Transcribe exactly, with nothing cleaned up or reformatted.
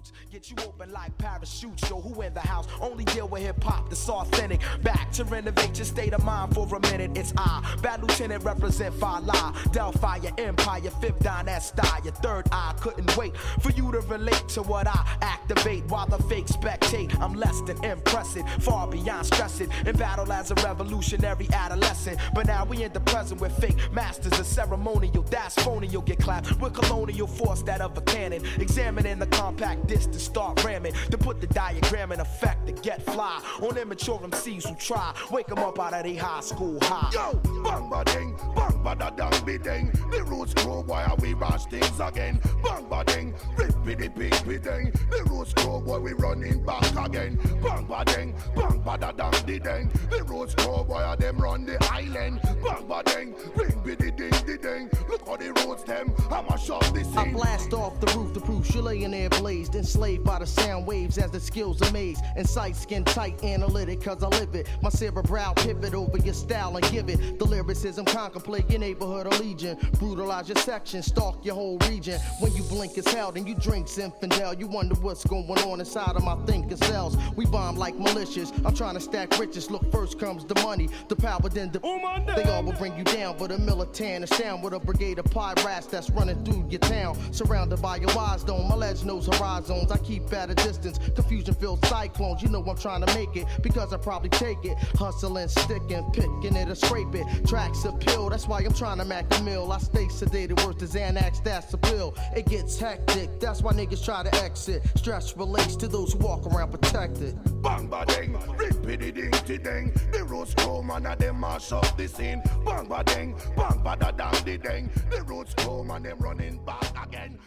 Get you open like parachutes, yo, who in the house? Only deal with hip-hop that's authentic. Back to renovate your state of mind for a minute. It's I, Bad Lieutenant, represent Fala, Delphi, your empire, fifth dynasty. Your third eye couldn't wait for you to relate to what I activate while the fake spectate. I'm less than impressive, far beyond stressing. In battle as a revolutionary adolescent. But now we in the present with fake masters of ceremonial. That's phony, you'll get clapped with colonial force that of a cannon. Examining the compact disc to start ramming, to put the diagram in effect to get fly on immature M Cs who try wake them up out of their high school high. Yo, bang ba ding, bang ba da dang be ding. The roots grow, why are we rush things again? Bang ba ding, rip the pig be ding. The roots grow, why we running back again? Bang ba ding, bang ba da dang the ding. The roots grow, why are them run the island? Bang ba ding, ring be the ding the ding. Look how the roots them, I'ma shut the scene. I blast off the roof, the proof you're laying there blazed, enslaved by the sound waves as the skills amaze. And sight skin tight analytic, cause I live it. My cerebral pivot over your style and give it. The lyricism contemplate your neighborhood or legion. Brutalize your section, stalk your whole region. When you blink as hell, then you drink Zinfandel. You wonder what's going on inside of my thinking cells. We bomb like malicious, I'm trying to stack riches. Look, first comes the money, the power, then the oh they all will bring you down. But a militant is down with a brigade of pirates that's running through your town. Surrounded by your wise dome, my ledge knows horizons. I keep at a distance, confusion filled cyclones. You know I'm trying to make it, because I probably take it. Hustling, sticking, picking it or scrape it. Tracks a pill, that's why I'm trying to mac the mill. I stay sedated, worse than Xanax, that's a pill. It gets hectic, that's why niggas try to exit. Stress relates to those who walk around protected. Bang ba ding, rippity ding ti ding. The roots grow, man, and them mash up the scene. Bang ba ding, bang ba da dang di ding. The roots grow, man, them running back again.